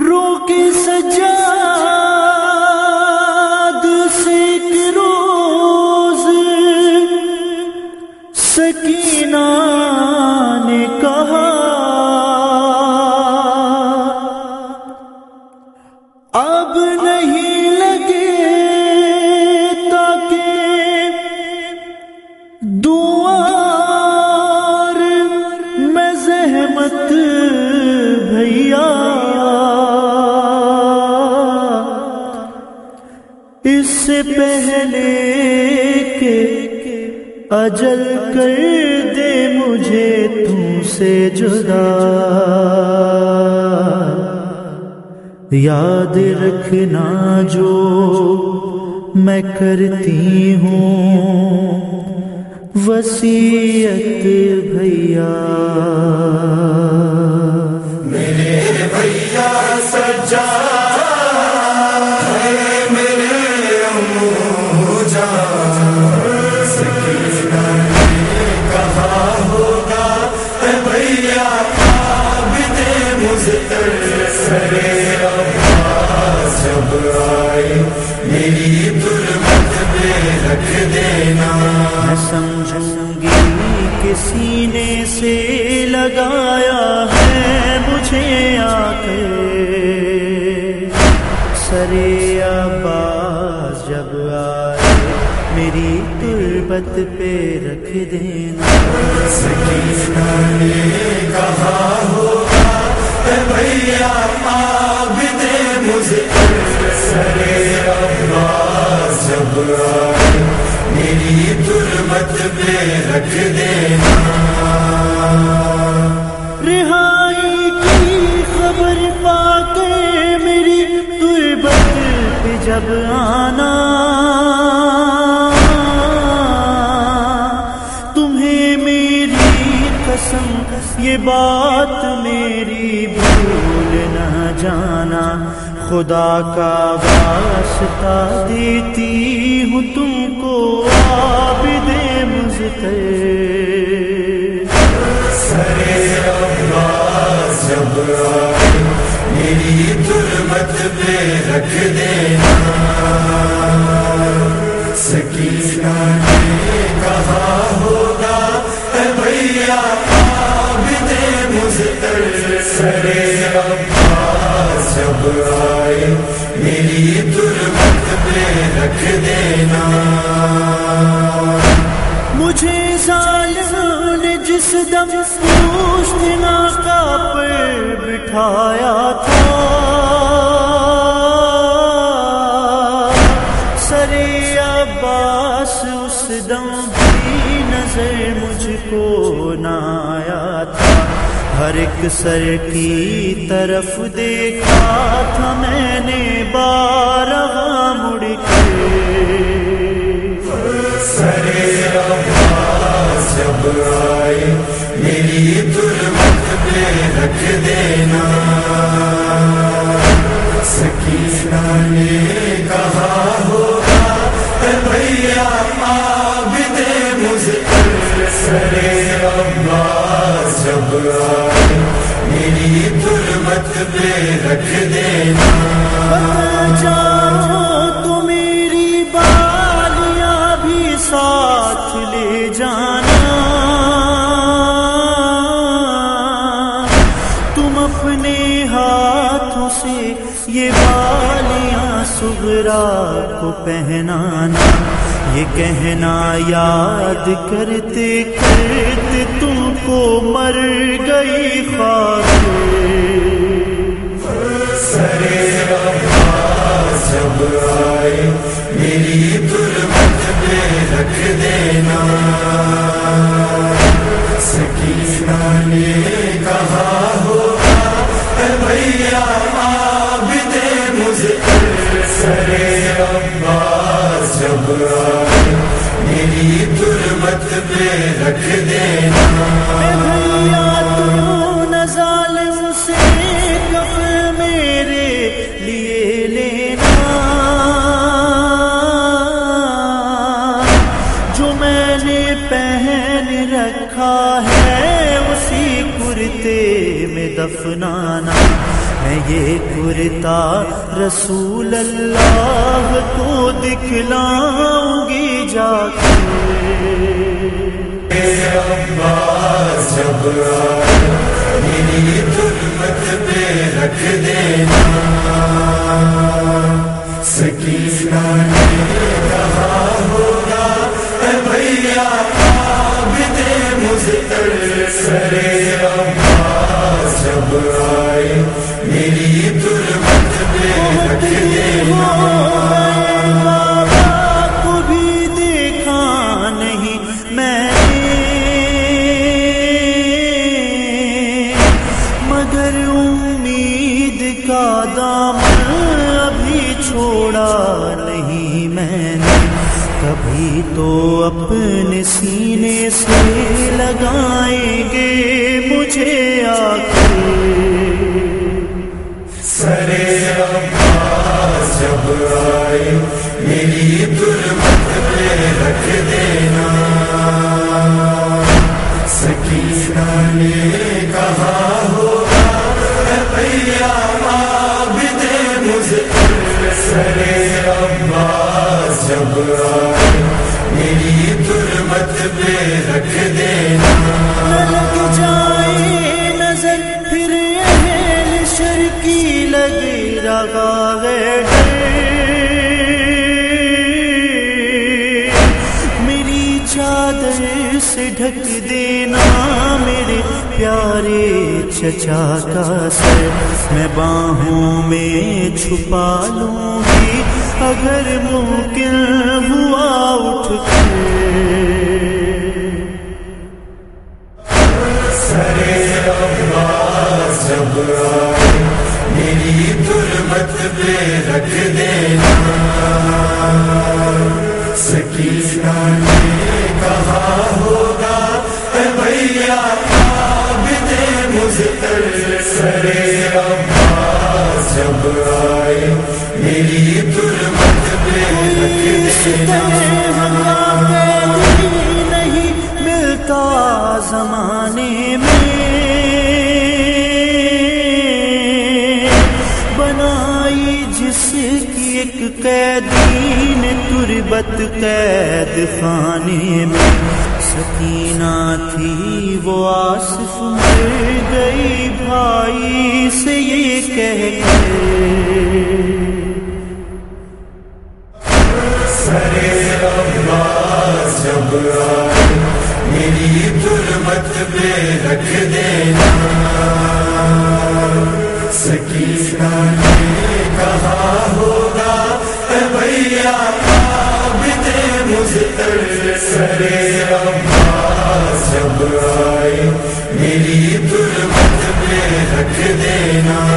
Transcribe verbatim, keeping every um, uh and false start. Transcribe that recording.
رو کے سجاد سے ایک روز سکینہ نے کہا اب نہیں لگے تاکہ دوار میں زحمت بھیا اس سے پہلے کہ اجل کر دے مجھے تم سے جدا یاد رکھنا جو میں کرتی ہوں وصیت بھیا میرے بھیا سجاد میرے امو جان سکینہ نے کہا ہوگا اے بھیا عابد مضطر سرے عباس جب آئے میری ظلمت میں رکھ دینا میں سمجھوں گی کہ سینے سے لگایا ہے مجھے آ کے سرے عباس جب آئے میری تربت پہ رکھ دینا سکینہ نے کہا ہوگا اے بھیا عابد مضطر سرے عباس جب آئے میری تربت پہ رکھ دینا رہائی کی خبر پا کے میری تربت پہ جب آنا تمہیں میری قسم یہ بات میری بھول نہ جانا خدا کا واسطہ دیتی ہوں تم کو عابد مضطر سرے عباس جب آئے میری تربت پہ رکھ دینا سکینہ نے کہا ہوگا اے بھیا عابد مضطر سرے عباس جب آئے میری تربت پہ رکھ دینا مجھے ظالم نے جس دم پوشت ناقہ پر بٹھایا تھا سرے عباس اس دم بھی نظر مجھ کو نہ آیا تھا ہر ایک سر کی طرف دیکھا تھا میں نے بارہا مڑ کے سرے عباس جب آئے میری تربت پہ رکھ دینا سکینہ نے کہا ہوگا اے بھیا عابد مضطر سرے عباس جب آئے میری تربت پہ رکھ دینا تو میری بالیاں بھی ساتھ لے جانا تم اپنے ہاتھوں سے یہ بالیاں صغرا کو پہنانا یہ کہنا یاد کرتے کرتے تم کو مر گئی خواہش سرے عباس جب آئے میری تربت پہ رکھ دینا سکینہ نے کہا ہوگا اے بھیا عابد مضطر سرے عباس جب آئے میری تربت پہ رکھ دینا ظالم سے کفن میرے لیے لینا جو میں نے پہن رکھا ہے اسی کرتے میں دفنانا میں یہ کرتا رسول اللہ کو دکھلاؤں گی جا کے عباس جب آئے میری ظلمت پہ رکھ دینا سکینہ نے کہا ہوگا اے بھیا عابد مضطر سرے عباس جب آئے میری ظلمت پہ رکھ دینا کو بھی دیکھا نہیں میں مگر امید کا دامن ابھی چھوڑا نہیں میں نے کبھی تو اپنے سینے سے لگائیں گے مجھے آ کے سرے عباس جب آئے میری ظلمت پہ رکھ دینا سکینہ نے کہا ہوگا اے بھیا عابد مضطر سرے عباس جب آئے میری ظلمت پہ رکھ دینا لگ جائے نظر پھر اہل شر کی لگ رہا ہے میری چادر سے ڈھک دینا میرے پیارے چچا کا سر میں باہوں میں چھپا لوں گی اگر ممکن ہوا اٹھ کے سرے عباس جب آئے میری ظلمت پہ رکھ دینا سکینہ نے کہا ہوگا اے بھیا عابد مضطر سرے عباس جب آئے میری ظلمت پہ رکھ دینا نہیں ملتا زمانے میں بنائی جس کی ایک قیدی نے تربت قید خانے میں سکینہ تھی وہ آصف مر گئی بھائی سے یہ کہہ کے سرے عباس جب آئے میری ظلمت پہ رکھ دینا سکینہ نے کہا ہوگا اے بھیا عابد مضطر سرے عباس جب آئے میری ظلمت پہ رکھ دینا